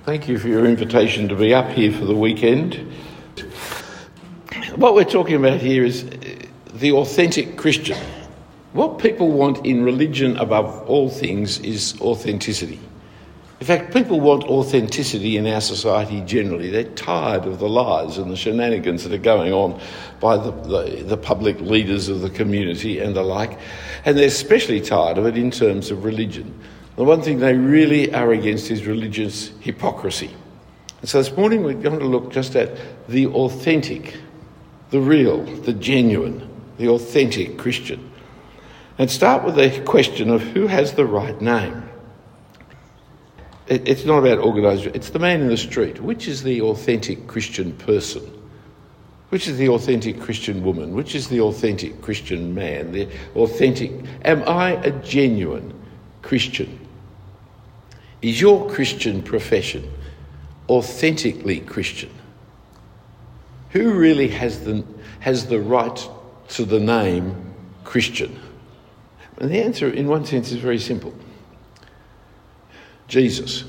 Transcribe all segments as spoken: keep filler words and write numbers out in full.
Thank you for your invitation to be up here for the weekend. What we're talking about here is the authentic Christian. What people want in religion above all things is authenticity. In fact, people want authenticity in our society generally. They're tired of the lies and the shenanigans that are going on by the, the, the public leaders of the community and the like. And they're especially tired of it in terms of religion. The one thing they really are against is religious hypocrisy. And so this morning we're going to look just at the authentic, the real, the genuine, the authentic Christian. And start with the question of who has the right name. It, it's not about organised, it's the man in the street. Which is the authentic Christian person? Which is the authentic Christian woman? Which is the authentic Christian man? The authentic, am I a genuine Christian? Is your Christian profession authentically Christian? Who really has the has the right to the name Christian? And the answer, in one sense, is very simple. Jesus.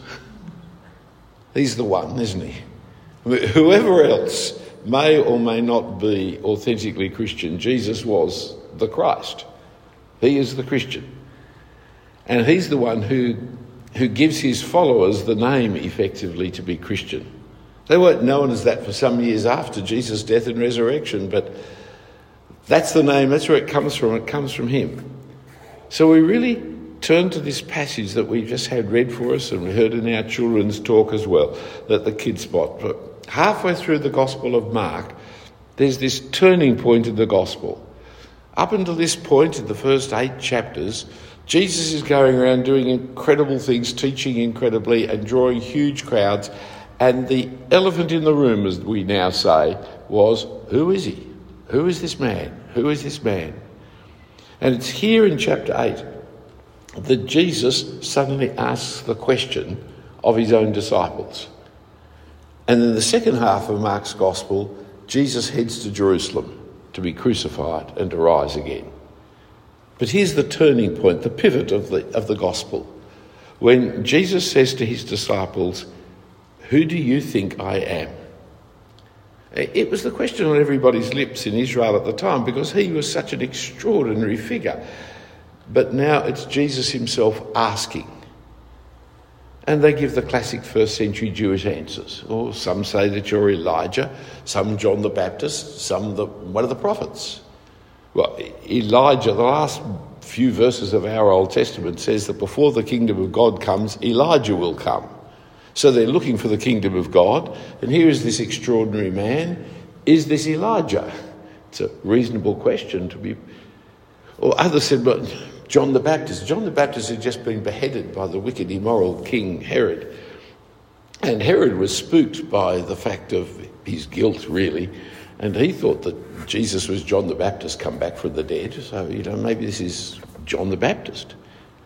He's the one, isn't he? Whoever else may or may not be authentically Christian, Jesus was the Christ. He is the Christian. And he's the one who, who gives his followers the name, effectively, to be Christian. They weren't known as that for some years after Jesus' death and resurrection, but that's the name, that's where it comes from. It comes from him. So we really turn to this passage that we just had read for us, and we heard in our children's talk as well, that the kids spot. But halfway through the Gospel of Mark, there's this turning point in the Gospel. Up until this point, in the first eight chapters, Jesus is going around doing incredible things, teaching incredibly and drawing huge crowds. And the elephant in the room, as we now say, was, who is he? Who is this man? Who is this man? And it's here in chapter eight that Jesus suddenly asks the question of his own disciples. And in the second half of Mark's Gospel, Jesus heads to Jerusalem to be crucified and to rise again. But here's the turning point, the pivot of the of the Gospel, when Jesus says to his disciples, who do you think I am? It was the question on everybody's lips in Israel at the time because he was such an extraordinary figure. But now it's Jesus himself asking. And they give the classic first century Jewish answers. Or some say that you're Elijah, some John the Baptist, some the, one of the prophets. Well, Elijah, the last few verses of our Old Testament says that before the kingdom of God comes, Elijah will come. So they're looking for the kingdom of God. And here is this extraordinary man. Is this Elijah? It's a reasonable question to be... Or others said, but John the Baptist. John the Baptist had just been beheaded by the wicked, immoral King Herod. And Herod was spooked by the fact of his guilt, really. And he thought that Jesus was John the Baptist come back from the dead. So, you know, maybe this is John the Baptist.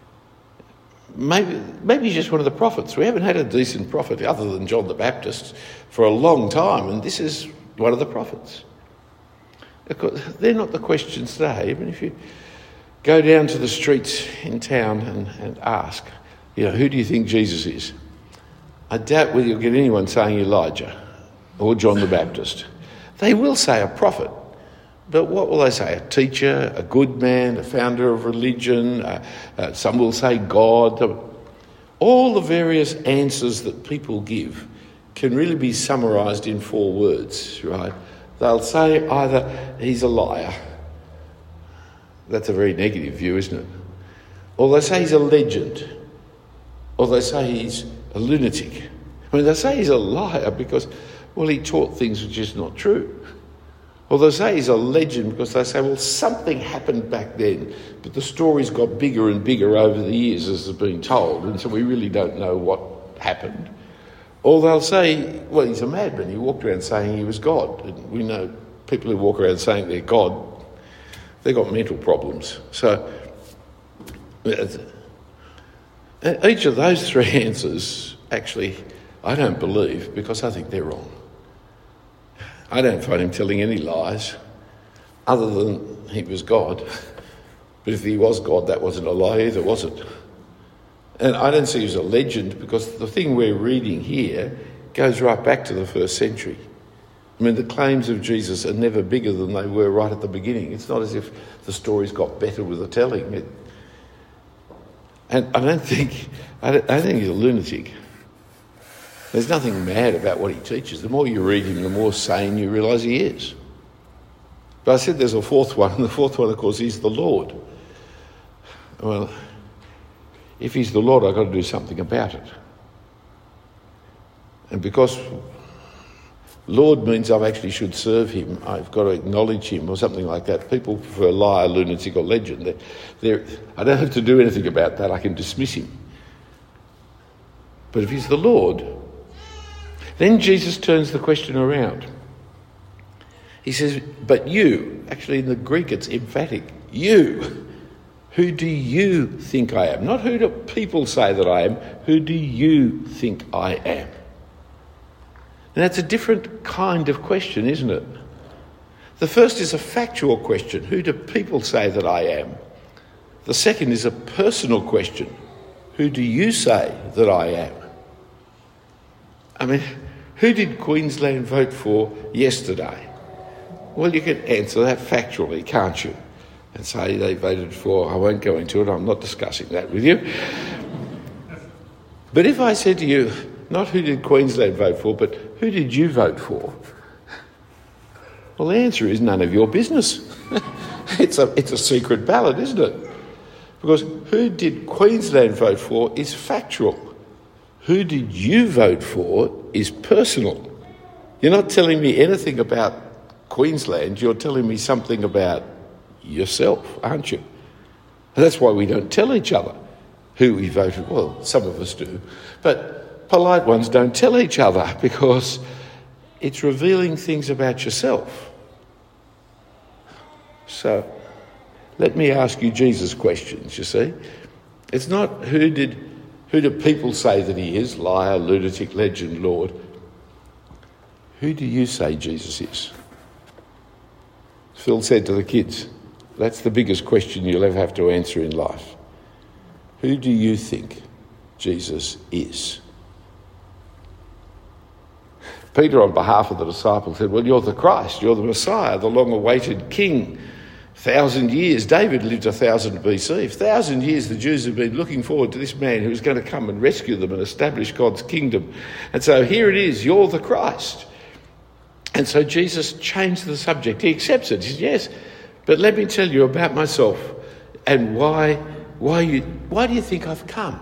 Maybe maybe he's just one of the prophets. We haven't had a decent prophet other than John the Baptist for a long time, and this is one of the prophets. Of course, they're not the questions today. Even if you go down to the streets in town and, and ask, you know, who do you think Jesus is? I doubt whether you'll get anyone saying Elijah or John the Baptist. They will say a prophet. But what will they say? A teacher, a good man, a founder of religion, uh, uh, some will say God. All the various answers that people give can really be summarised in four words, right? They'll say either he's a liar. That's a very negative view, isn't it? Or they say he's a legend. Or they say he's a lunatic. I mean, they say he's a liar because, well, he taught things which is not true. Or they say he's a legend because they say, well, something happened back then, but the story's got bigger and bigger over the years as it's been told, and so we really don't know what happened. Or they'll say, well, he's a madman. He walked around saying he was God. And we know people who walk around saying they're God, they've got mental problems. So each of those three answers, actually, I don't believe because I think they're wrong. I don't find him telling any lies other than he was God. But if he was God, that wasn't a lie either, was it? And I don't see it as a legend because the thing we're reading here goes right back to the first century. I mean, the claims of Jesus are never bigger than they were right at the beginning. It's not as if the stories got better with the telling. It, and I don't think, I don't, I don't think he's a lunatic. There's nothing mad about what he teaches. The more you read him, the more sane you realise he is. But I said there's a fourth one, and the fourth one, of course, is the Lord. Well, if he's the Lord, I've got to do something about it. And because Lord means I actually should serve him, I've got to acknowledge him or something like that. People prefer liar, lunatic or legend. They're, they're, I don't have to do anything about that. I can dismiss him. But if he's the Lord, then Jesus turns the question around. He says, but you, actually in the Greek it's emphatic, you, who do you think I am? Not who do people say that I am, who do you think I am? And that's a different kind of question, isn't it? The first is a factual question. Who do people say that I am? The second is a personal question. Who do you say that I am? I mean, who did Queensland vote for yesterday? Well, you can answer that factually, can't you? And say they voted for, I won't go into it, I'm not discussing that with you. But if I said to you, not who did Queensland vote for, but who did you vote for? Well, the answer is none of your business. it's a it's a secret ballot, isn't it? Because who did Queensland vote for is factual. Who did you vote for is personal. You're not telling me anything about Queensland, you're telling me something about yourself, aren't you? And that's why we don't tell each other who we voted. Well, some of us do. But polite ones don't tell each other because it's revealing things about yourself. So let me ask you Jesus questions, you see. It's not who did who do people say that he is, liar, lunatic, legend, Lord. Who do you say Jesus is? Phil said to the kids, that's the biggest question you'll ever have to answer in life. Who do you think Jesus is? Peter, on behalf of the disciples, said, well, you're the Christ, you're the Messiah, the long-awaited King. Thousand years, David lived a thousand B C. A thousand years the Jews have been looking forward to this man who was going to come and rescue them and establish God's kingdom. And so here it is, you're the Christ. And so Jesus changed the subject. He accepts it. He says, yes, but let me tell you about myself and why, why, you, why do you think I've come?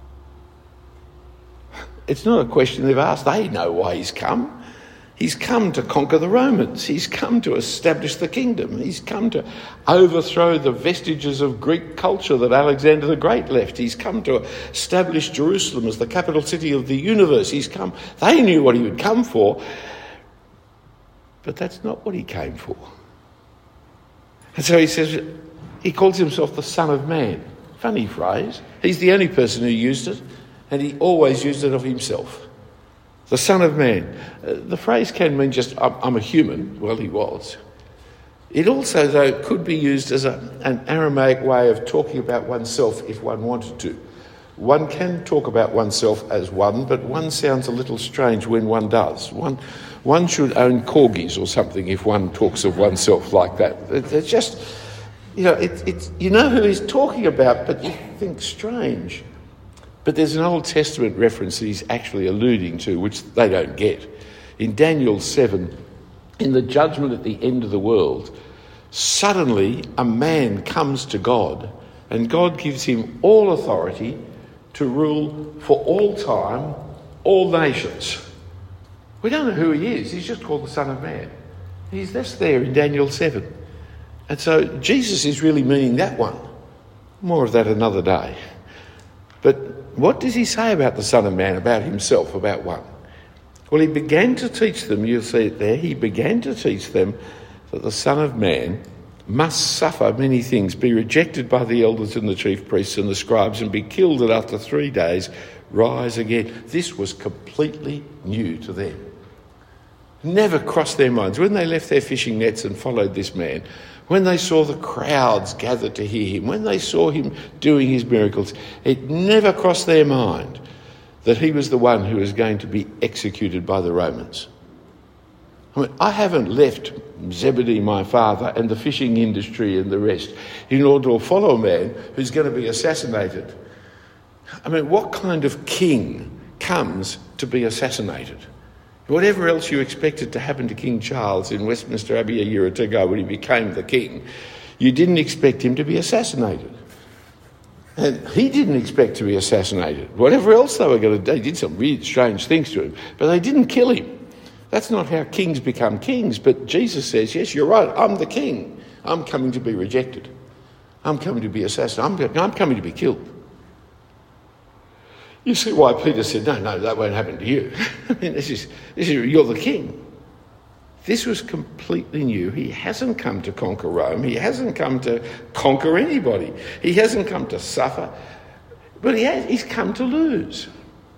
It's not a question they've asked. They know why he's come. He's come to conquer the Romans. He's come to establish the kingdom. He's come to overthrow the vestiges of Greek culture that Alexander the Great left. He's come to establish Jerusalem as the capital city of the universe. He's come. They knew what he would come for, but that's not what he came for. And so he says, he calls himself the Son of Man. Funny phrase. He's the only person who used it, and he always used it of himself. The Son of Man. Uh, the phrase can mean just, I'm, I'm a human. Well, he was. It also, though, could be used as a, an Aramaic way of talking about oneself if one wanted to. One can talk about oneself as one, but one sounds a little strange when one does. One one should own corgis or something if one talks of oneself like that. It, it's just, you know, it, it's you know who he's talking about, but you think strange. But there's an Old Testament reference that he's actually alluding to, which they don't get. In Daniel seven, in the judgment at the end of the world, suddenly a man comes to God, and God gives him all authority to rule for all time, all nations. We don't know who he is. He's just called the Son of Man. He's that's there in Daniel seven. And so Jesus is really meaning that one. More of that another day. But what does he say about the Son of Man, about himself, about one? Well, he began to teach them, you'll see it there, he began to teach them that the Son of Man must suffer many things, be rejected by the elders and the chief priests and the scribes, and be killed, and after three days rise again. This was completely new to them. Never crossed their minds. When they left their fishing nets and followed this man, when they saw the crowds gathered to hear him, when they saw him doing his miracles, it never crossed their mind that he was the one who was going to be executed by the Romans. I mean, I haven't left Zebedee, my father, and the fishing industry and the rest in order to follow a man who's going to be assassinated. I mean, what kind of king comes to be assassinated? Whatever else you expected to happen to King Charles in Westminster Abbey a year or two ago when he became the king, you didn't expect him to be assassinated. And he didn't expect to be assassinated. Whatever else they were going to do, they did some weird, strange things to him, but they didn't kill him. That's not how kings become kings, but Jesus says, yes, you're right, I'm the king. I'm coming to be rejected. I'm coming to be assassinated. I'm, I'm coming to be killed. You see why Peter said, no, no, that won't happen to you. I mean, this is, this is, you're the king. This was completely new. He hasn't come to conquer Rome. He hasn't come to conquer anybody. He hasn't come to suffer. But he has, he's come to lose.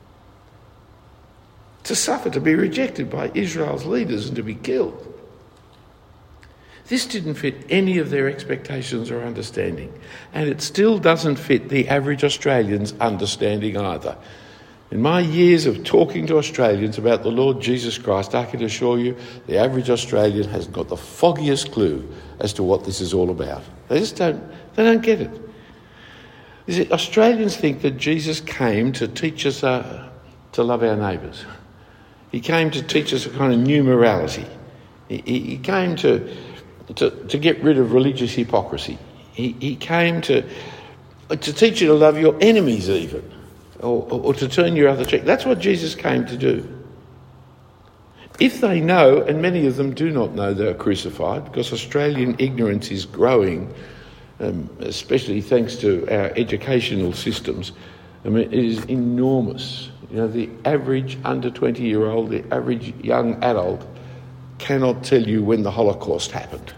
To suffer, to be rejected by Israel's leaders and to be killed. This didn't fit any of their expectations or understanding. And it still doesn't fit the average Australian's understanding either. In my years of talking to Australians about the Lord Jesus Christ, I can assure you the average Australian hasn't got the foggiest clue as to what this is all about. They just don't, they don't get it. Is it Australians think that Jesus came to teach us uh, to love our neighbours. He came to teach us a kind of new morality. He, he, he came to... To, to get rid of religious hypocrisy. He, he came to to teach you to love your enemies even, or, or, or to turn your other cheek. That's what Jesus came to do. If they know, and many of them do not know they're crucified, because Australian ignorance is growing, um, especially thanks to our educational systems, I mean, it is enormous. You know, the average under twenty-year-old, the average young adult cannot tell you when the Holocaust happened.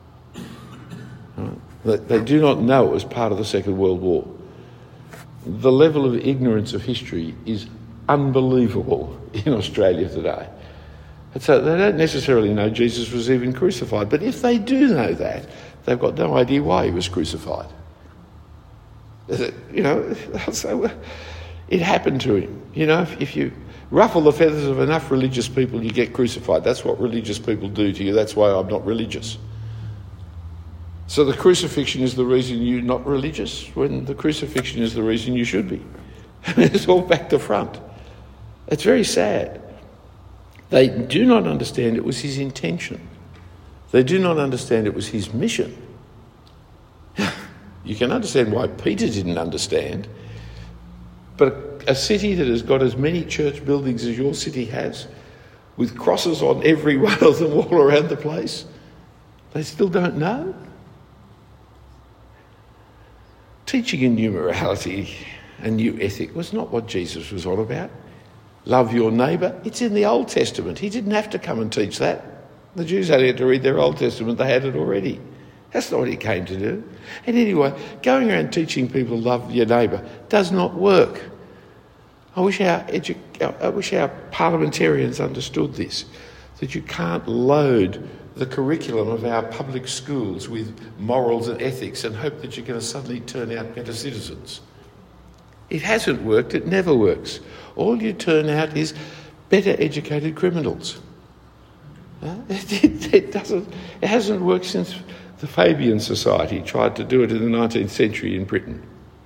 Right? They do not know it was part of the Second World War. The level of ignorance of history is unbelievable in Australia today. And so they don't necessarily know Jesus was even crucified. But if they do know that, they've got no idea why he was crucified. You know, they'll say, well, it happened to him. You know, if, if you ruffle the feathers of enough religious people, you get crucified. That's what religious people do to you. That's why I'm not religious. So the crucifixion is the reason you're not religious, when the crucifixion is the reason you should be. It's all back to front. It's very sad. They do not understand it was his intention. They do not understand it was his mission. You can understand why Peter didn't understand, but a city that has got as many church buildings as your city has, with crosses on every one of them all around the place, they still don't know. Teaching a new morality, a new ethic, was not what Jesus was on about. Love your neighbour. It's in the Old Testament. He didn't have to come and teach that. The Jews only had to read their Old Testament. They had it already. That's not what he came to do. And anyway, going around teaching people to love your neighbour does not work. I wish our edu- I wish our parliamentarians understood this, that you can't load the curriculum of our public schools with morals and ethics and hope that you're going to suddenly turn out better citizens. It hasn't worked. It never works. All you turn out is better educated criminals. Uh, it, it, it doesn't. It hasn't worked since the Fabian Society tried to do it in the nineteenth century in Britain.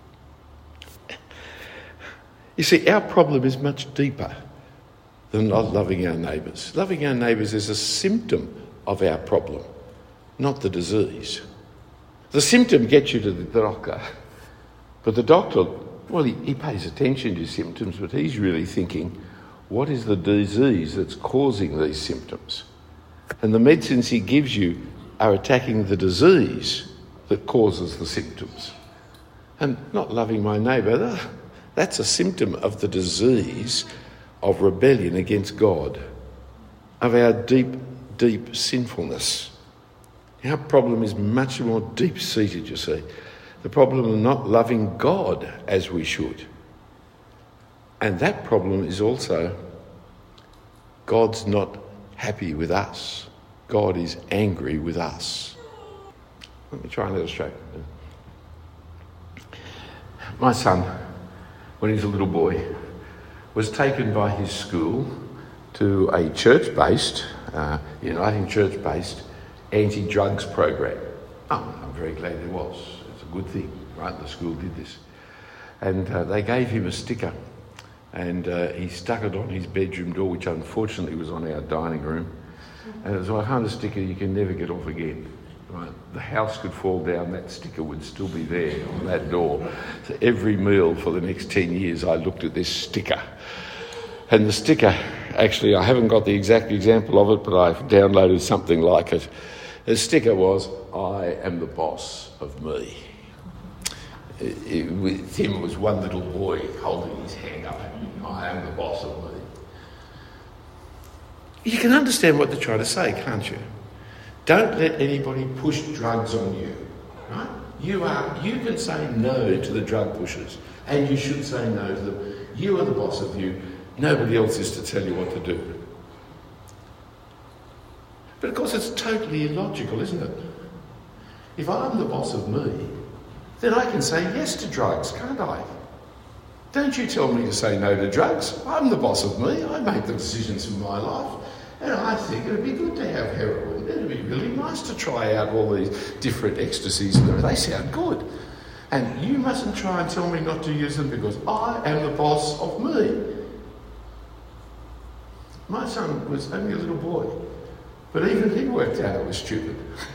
You see, our problem is much deeper than not loving our neighbours. Loving our neighbours is a symptom of our problem, not the disease. The symptom gets you to the doctor, but the doctor, well, he, he pays attention to symptoms, but he's really thinking, what is the disease that's causing these symptoms? And the medicines he gives you are attacking the disease that causes the symptoms. And not loving my neighbour, that's a symptom of the disease of rebellion against God, of our deep, deep sinfulness. Our problem is much more deep-seated, you see. The problem of not loving God as we should. And that problem is also God's not happy with us. God is angry with us. Let me try and illustrate. My son, when he was a little boy, was taken by his school to a church-based, uh, Uniting Church-based anti-drugs program. Oh, I'm very glad there was. It's a good thing, right? The school did this. And uh, they gave him a sticker, and uh, he stuck it on his bedroom door, which unfortunately was on our dining room. And it was like kind of sticker you can never get off again. Right? The house could fall down, that sticker would still be there on that door. So every meal for the next ten years I looked at this sticker. And the sticker, actually I haven't got the exact example of it, but I've downloaded something like it. The sticker was, I am the boss of me. It, it, with him it was one little boy holding his hand up, I am the boss of me. You can understand what they're trying to say, can't you? Don't let anybody push drugs on you, right? You are. You can say no to the drug pushers, and you should say no to them. You are the boss of you. Nobody else is to tell you what to do. But of course it's totally illogical, isn't it? If I'm the boss of me, then I can say yes to drugs, can't I? Don't you tell me to say no to drugs. I'm the boss of me. I make the decisions in my life. And I think it'd be good to have heroin. It'd be really nice to try out all these different ecstasies. They sound good. And you mustn't try and tell me not to use them because I am the boss of me. My son was only a little boy, but even he worked out it was stupid.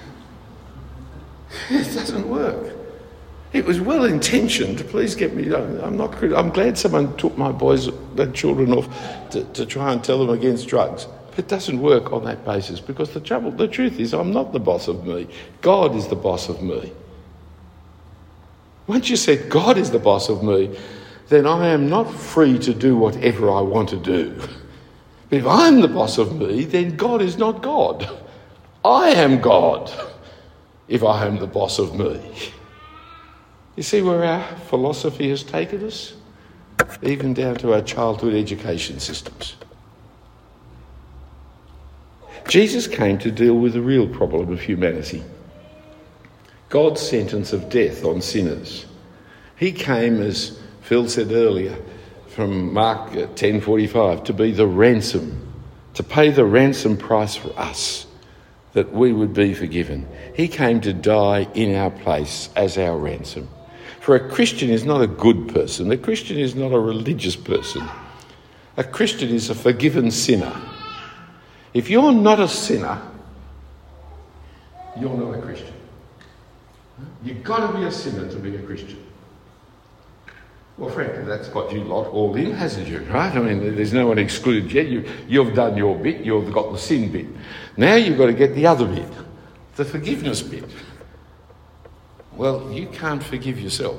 It doesn't work. It was well intentioned. Please get me. I'm not. I'm glad someone took my boys and children off to, to try and tell them against drugs. But it doesn't work on that basis because the trouble, the truth is, I'm not the boss of me. God is the boss of me. Once you said God is the boss of me, then I am not free to do whatever I want to do. But if I'm the boss of me, then God is not God. I am God if I am the boss of me. You see where our philosophy has taken us? Even down to our childhood education systems. Jesus came to deal with the real problem of humanity. God's sentence of death on sinners. He came, as Phil said earlier, from Mark ten forty-five, to be the ransom, to pay the ransom price for us, that we would be forgiven. He came to die in our place as our ransom. For a Christian is not a good person. A Christian is not a religious person. A Christian is a forgiven sinner. If you're not a sinner, you're not a Christian. You've got to be a sinner to be a Christian. Well, frankly, that's got you lot all in, hasn't you, right? I mean, there's no one excluded yet. You, you've done your bit. You've got the sin bit. Now you've got to get the other bit, the forgiveness bit. Well, you can't forgive yourself.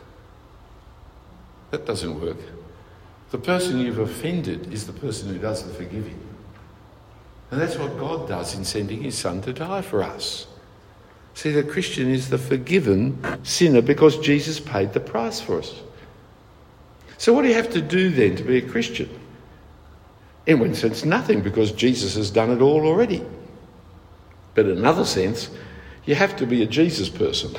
That doesn't work. The person you've offended is the person who does the forgiving. And that's what God does in sending his son to die for us. See, the Christian is the forgiven sinner because Jesus paid the price for us. So what do you have to do then to be a Christian? In one sense, nothing, because Jesus has done it all already. But in another sense, you have to be a Jesus person.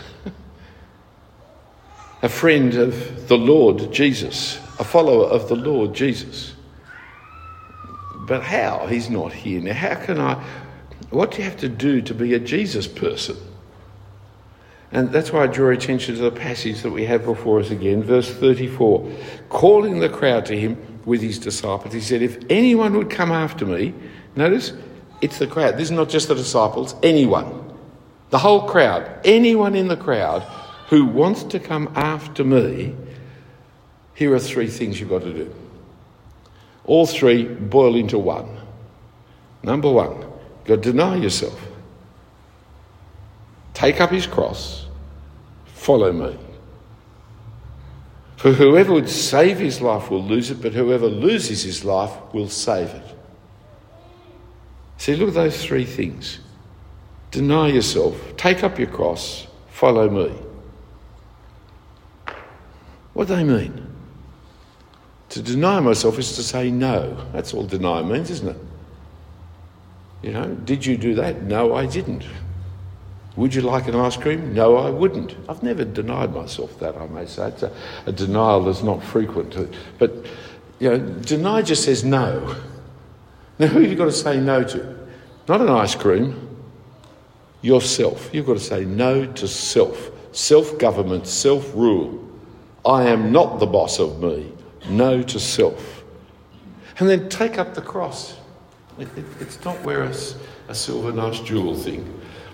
A friend of the Lord Jesus. A follower of the Lord Jesus. But how? He's not here. Now, how can I... What do you have to do to be a Jesus person? And that's why I draw attention to the passage that we have before us again, verse thirty-four. Calling the crowd to him with his disciples, he said, if anyone would come after me... Notice, it's the crowd. This is not just the disciples, anyone. The whole crowd. Anyone in the crowd who wants to come after me, here are three things you've got to do. All three boil into one. Number one, you've got to deny yourself. Take up his cross. Follow me. For whoever would save his life will lose it, but whoever loses his life will save it. See, look at those three things. Deny yourself. Take up your cross. Follow me. What do they mean? To deny myself is to say no. That's all deny means, isn't it? You know, did you do that? No, I didn't. Would you like an ice cream? No, I wouldn't. I've never denied myself that, I may say. It's a, a denial that's not frequent. But, you know, deny just says no. Now, who have you got to say no to? Not an ice cream. Yourself. You've got to say no to self. Self-government, self-rule. I am not the boss of me. No to self. And then take up the cross. It, it, it's not wear a, a silver nice jewel thing.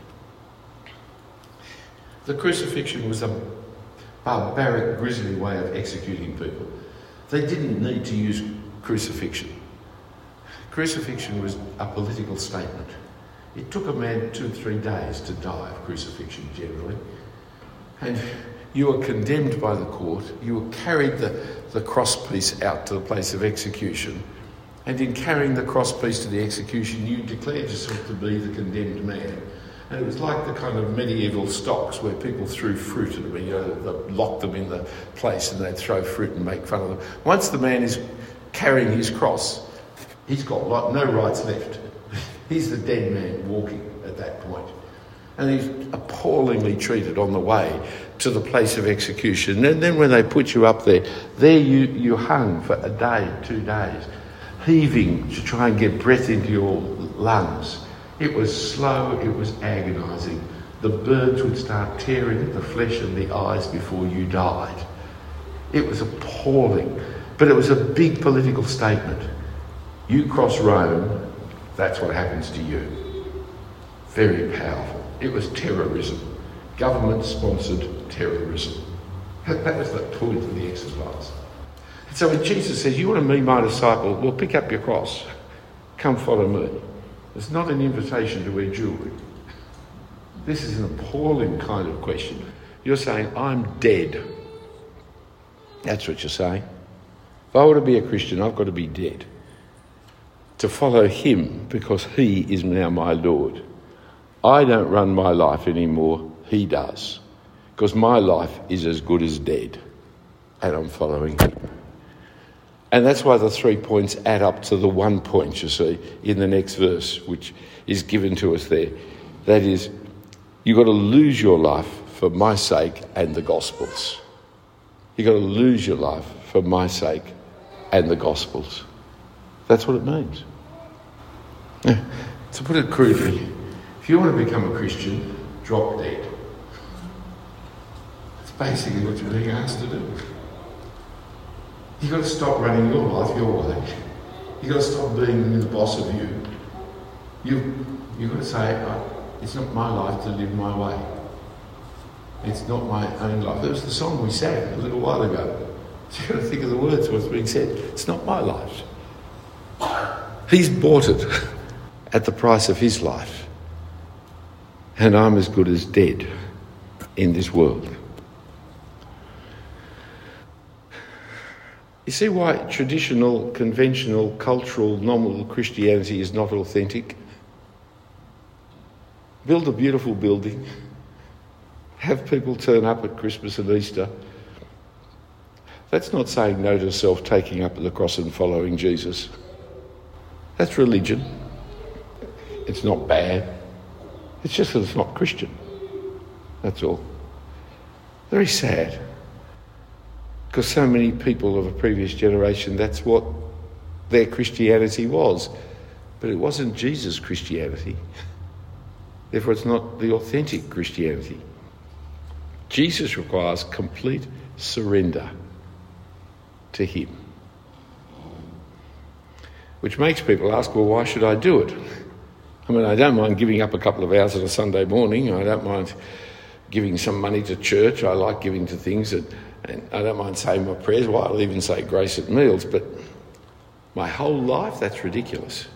The crucifixion was a barbaric, grisly way of executing people. They didn't need to use crucifixion. Crucifixion was a political statement. It took a man two or three days to die of crucifixion, generally. And you were condemned by the court. You were carried the, the crosspiece out to the place of execution. And in carrying the crosspiece to the execution, you declared yourself to be the condemned man. And it was like the kind of medieval stocks where people threw fruit at them, you know, they locked them in the place and they'd throw fruit and make fun of them. Once the man is carrying his cross, he's got no rights left. He's the dead man walking at that point. And he's appallingly treated on the way to the place of execution. And then when they put you up there, there you, you hung for a day, two days, heaving to try and get breath into your lungs. It was slow, it was agonising. The birds would start tearing at the flesh and the eyes before you died. It was appalling, but it was a big political statement. You cross Rome, that's what happens to you. Very powerful. It was terrorism, government-sponsored terrorism. That was the point of the exercise. And so when Jesus says, you want to be my disciple, well, pick up your cross, come follow me. It's not an invitation to wear jewellery. This is an appalling kind of question. You're saying, I'm dead. That's what you're saying. If I were to be a Christian, I've got to be dead. To follow him because he is now my Lord. I don't run my life anymore, he does. Because my life is as good as dead. And I'm following him. And that's why the three points add up to the one point, you see, in the next verse, which is given to us there. That is, you've got to lose your life for my sake and the Gospels. You've got to lose your life for my sake and the Gospels. That's what it means. Now, to put it crudely, if you want to become a Christian, drop dead. That's basically what you're being asked to do. You've got to stop running your life your way. You've got to stop being the boss of you. You've, you've got to say, oh, it's not my life to live my way. It's not my own life. That was the song we sang a little while ago. So you've got to think of the words of what's being said. It's not my life. He's bought it at the price of his life. And I'm as good as dead in this world. You see why traditional, conventional, cultural, nominal Christianity is not authentic? Build a beautiful building. Have people turn up at Christmas and Easter. That's not saying no to self, taking up the cross and following Jesus. That's religion. It's not bad. It's just that it's not Christian. That's all. Very sad. Because so many people of a previous generation, that's what their Christianity was. But it wasn't Jesus' Christianity. Therefore, it's not the authentic Christianity. Jesus requires complete surrender to him. Which makes people ask, well, why should I do it? I mean, I don't mind giving up a couple of hours on a Sunday morning. I don't mind giving some money to church. I like giving to things that... And I don't mind saying my prayers. Well, I'll even say grace at meals, but my whole life, that's ridiculous.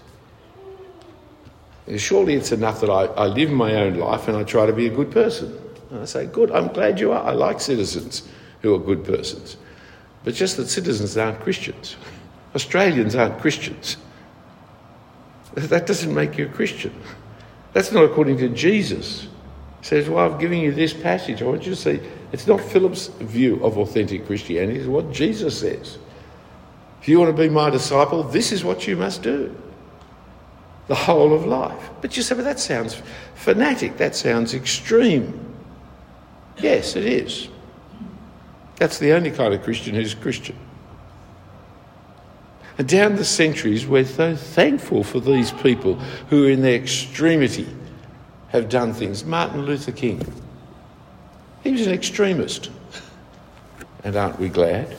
And surely it's enough that I, I live my own life and I try to be a good person. And I say, good, I'm glad you are. I like citizens who are good persons. But just that citizens aren't Christians. Australians aren't Christians. That doesn't make you a Christian. That's not according to Jesus. He says, well, I've given you this passage. I want you to see, it's not Philip's view of authentic Christianity, it's what Jesus says. If you want to be my disciple, this is what you must do. the whole of life. But you say, but that sounds fanatic, that sounds extreme. Yes, it is. That's the only kind of Christian who's Christian. And down the centuries, we're so thankful for these people who in their extremity have done things. Martin Luther King, he was an extremist. And aren't we glad?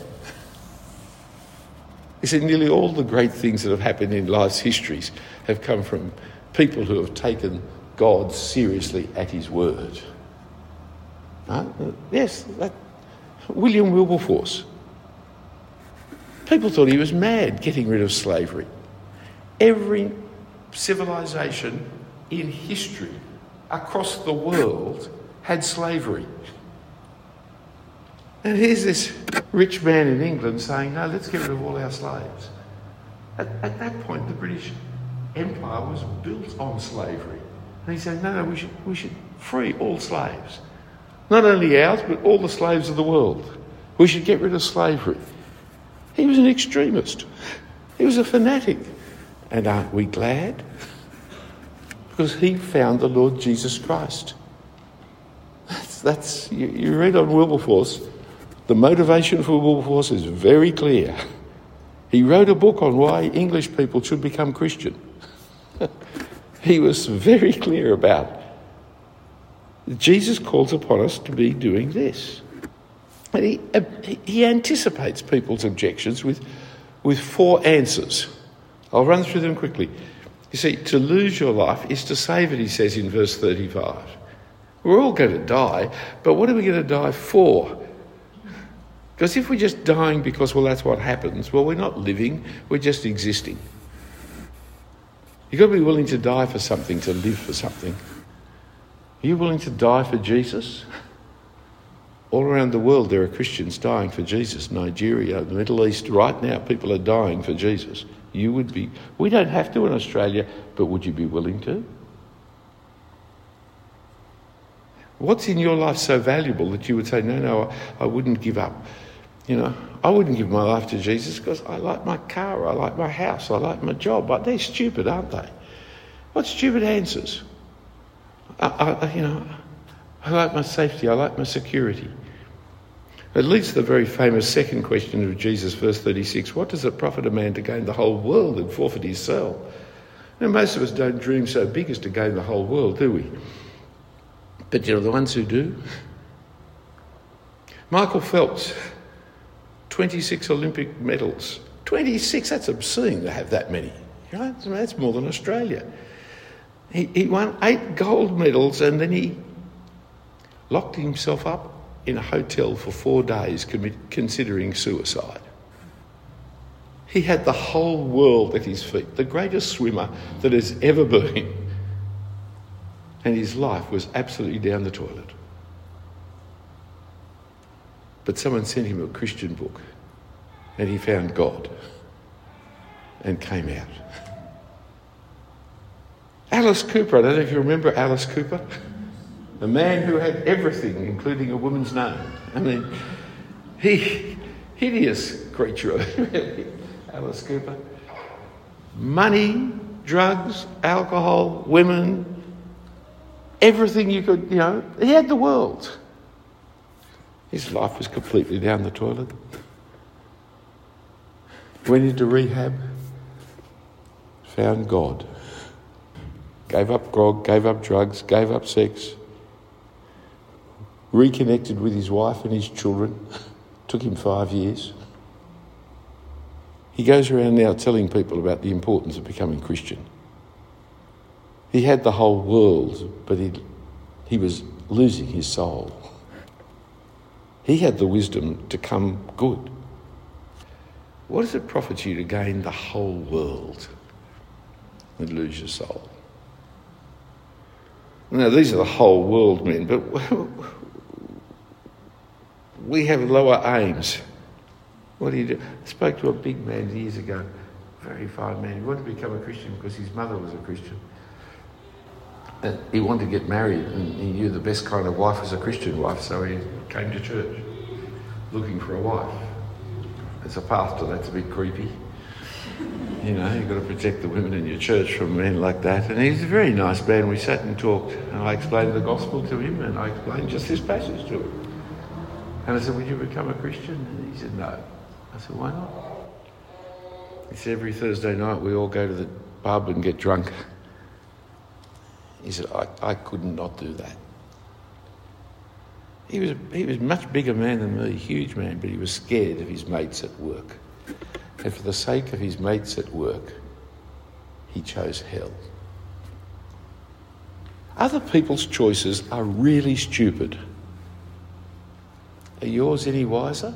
You see, nearly all the great things that have happened in life's histories have come from people who have taken God seriously at his word. Right? Yes, that, William Wilberforce. People thought he was mad getting rid of slavery. Every civilization in history across the world had slavery. And here's this rich man in England saying, no, let's get rid of all our slaves. At, at that point, the British Empire was built on slavery. And he said, no, no, we should, we should free all slaves. Not only ours, but all the slaves of the world. We should get rid of slavery. He was an extremist. He was a fanatic. And aren't we glad? Because he found the Lord Jesus Christ. That's, that's you, you read on Wilberforce, the motivation for Wilberforce is very clear. He wrote a book on why English people should become Christian. He was very clear about it. Jesus calls upon us to be doing this. And he, uh, he anticipates people's objections with, with four answers. I'll run through them quickly. You see, to lose your life is to save it, he says in verse thirty-five. We're all going to die, but what are we going to die for? Because if we're just dying because, well, that's what happens, well, we're not living, we're just existing. You've got to be willing to die for something, to live for something. Are you willing to die for Jesus? All around the world there are Christians dying for Jesus. Nigeria, the Middle East, right now people are dying for Jesus. You would be, we don't have to in Australia, but would you be willing to? What's in your life so valuable that you would say, no, no, I, I wouldn't give up. You know, I wouldn't give my life to Jesus because I like my car, I like my house, I like my job. But they're stupid, aren't they? What stupid answers? I, I, you know, I like my safety, I like my security. It leads to the very famous second question of Jesus, verse thirty-six. What does it profit a man to gain the whole world and forfeit his soul? Now, most of us don't dream so big as to gain the whole world, do we? But you know, the ones who do. Michael Phelps, twenty-six Olympic medals. twenty-six, that's obscene to have that many. Right? That's more than Australia. He, he won eight gold medals and then he locked himself up in a hotel for four days commit, considering suicide. He had the whole world at his feet, the greatest swimmer that has ever been. And his life was absolutely down the toilet. But someone sent him a Christian book and he found God and came out. Alice Cooper, I don't know if you remember Alice Cooper. A man who had everything, including a woman's name. I mean, he, hideous creature, really, Alice Cooper. Money, drugs, alcohol, women, everything you could, you know, he had the world. His life was completely down the toilet. Went into rehab, found God. Gave up grog, gave up drugs, gave up sex. Reconnected with his wife and his children. Took him five years. He goes around now telling people about the importance of becoming Christian. He had the whole world, but he, he was losing his soul. He had the wisdom to come good. What does it profit you to gain the whole world and lose your soul? Now, these are the whole world men, but we have lower aims. What do you do? I spoke to a big man years ago, a very fine man. He wanted to become a Christian because his mother was a Christian. And he wanted to get married, and he knew the best kind of wife was a Christian wife, so he came to church looking for a wife. As a pastor, that's a bit creepy. you know, you've got to protect the women in your church from men like that. And he's a very nice man. We sat and talked, and I explained the gospel to him, and I explained just this passage to him. And I said, would you become a Christian? And he said, no. I said, why not? He said, every Thursday night we all go to the pub and get drunk. He said, I, I could not do that. He was, he was a much bigger man than me, huge man, but he was scared of his mates at work. And for the sake of his mates at work, he chose hell. Other people's choices are really stupid. Are yours any wiser?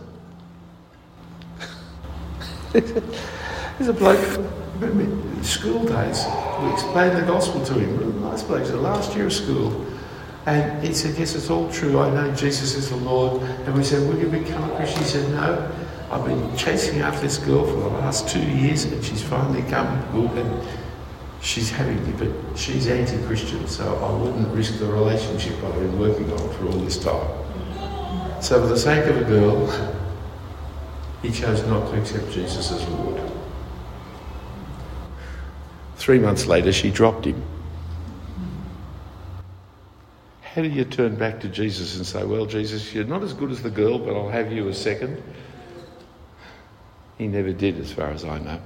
There's a bloke, remember in school days, we explained the gospel to him. Really nice bloke, the last year of school. And he said, yes, it's all true. I know Jesus is the Lord. And we said, will you become a Christian? He said, no. I've been chasing after this girl for the last two years and she's finally come good and she's having me, but she's anti-Christian, so I wouldn't risk the relationship I've been working on for all this time. So for the sake of a girl, he chose not to accept Jesus as Lord. Three months later, she dropped him. How do you turn back to Jesus and say, well, Jesus, you're not as good as the girl, but I'll have you as second? He never did, as far as I know.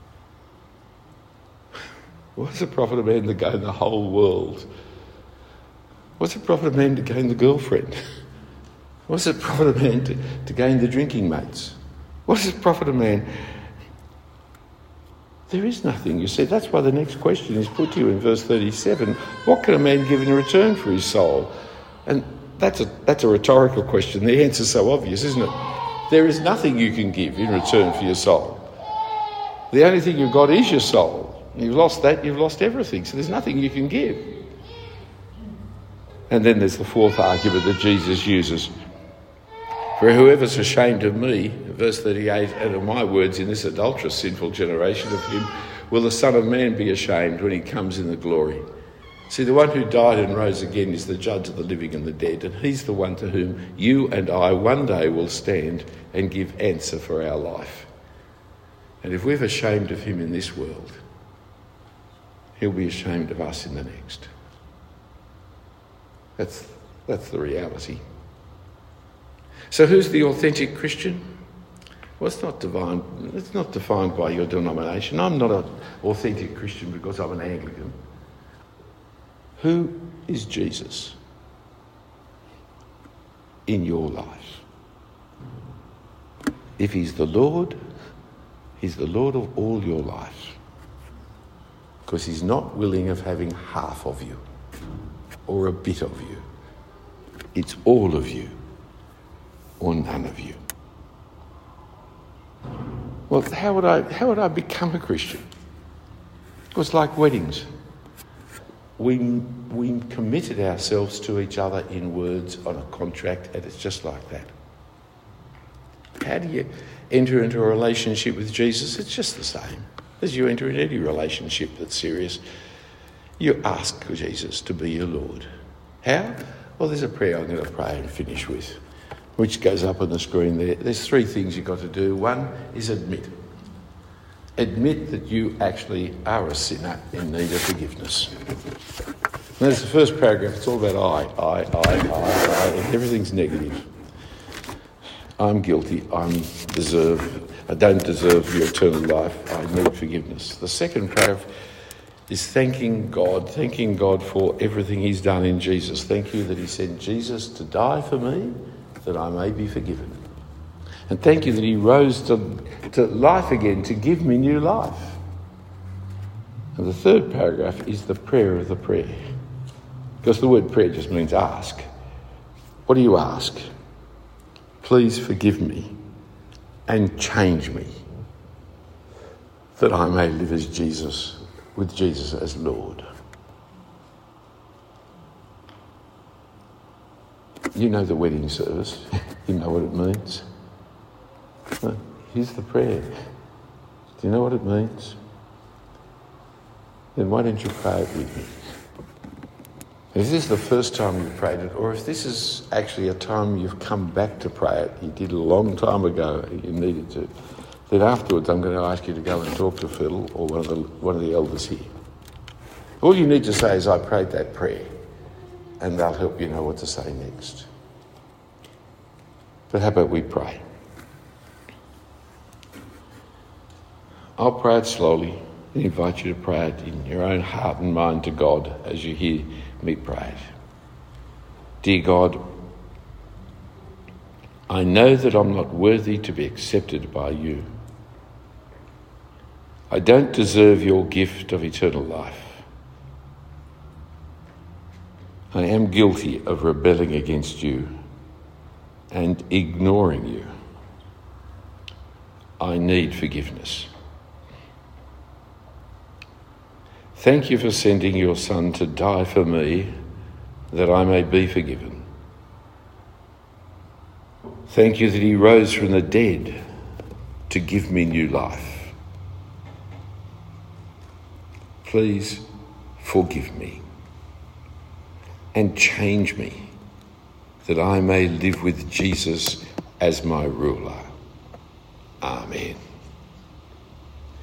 What's the profit of man to gain the whole world? What's the profit of man to gain the girlfriend? What's the profit of man to, to gain the drinking mates? What's the profit of man? There is nothing. You see, that's why the next question is put to you in verse thirty-seven. What can a man give in return for his soul? And that's a that's a rhetorical question. The answer's so obvious, isn't it? There is nothing you can give in return for your soul. The only thing you've got is your soul. You've lost that, you've lost everything. So there's nothing you can give. And then there's the fourth argument that Jesus uses. For whoever's ashamed of me, verse thirty-eight, and of my words in this adulterous, sinful generation, of him will the Son of Man be ashamed when he comes in the glory. See, the one who died and rose again is the judge of the living and the dead, and he's the one to whom you and I one day will stand and give answer for our life. And if we're ashamed of him in this world, he'll be ashamed of us in the next. That's, that's the reality. So who's the authentic Christian? Well, it's not divine. It's not defined by your denomination. I'm not an authentic Christian because I'm an Anglican. Who is Jesus in your life? If he's the Lord, he's the Lord of all your life. Because he's not willing of having half of you or a bit of you. It's all of you or none of you. Well, how would I how would I become a Christian? It was like weddings. We we committed ourselves to each other in words on a contract, and it's just like that. How do you enter into a relationship with Jesus? It's just the same as you enter into any relationship that's serious. You ask Jesus to be your Lord. How? Well, there's a prayer I'm going to pray and finish with, which goes up on the screen there. There's three things you've got to do. One is admit. Admit that you actually are a sinner in need of forgiveness. And that's the first paragraph. It's all about I, I, I, I, I, and everything's negative. I'm guilty. I deserve. I don't deserve your eternal life. I need forgiveness. The second paragraph is thanking God, thanking God for everything he's done in Jesus. Thank you that he sent Jesus to die for me, that I may be forgiven. And thank you that he rose to, to life again to give me new life. And the third paragraph is the prayer of the prayer. Because the word prayer just means ask. What do you ask? Please forgive me and change me that I may live as Jesus, with Jesus as Lord. You know the wedding service. You know what it means. Here's the prayer. Do you know what it means? Then why don't you pray it with me? If this is the first time you've prayed it, or if this is actually a time you've come back to pray it, you did a long time ago, you needed to, Then afterwards I'm going to ask you to go and talk to Phil or one of the, one of the elders here. All you need to say is, I prayed that prayer, and they'll help you know what to say next. But how about we pray? I'll pray it slowly and invite you to pray it in your own heart and mind to God as you hear me pray it. Dear God, I know that I'm not worthy to be accepted by you. I don't deserve your gift of eternal life. I am guilty of rebelling against you and ignoring you. I need forgiveness. Thank you for sending your Son to die for me, that I may be forgiven. Thank you that he rose from the dead to give me new life. Please forgive me and change me, that I may live with Jesus as my ruler.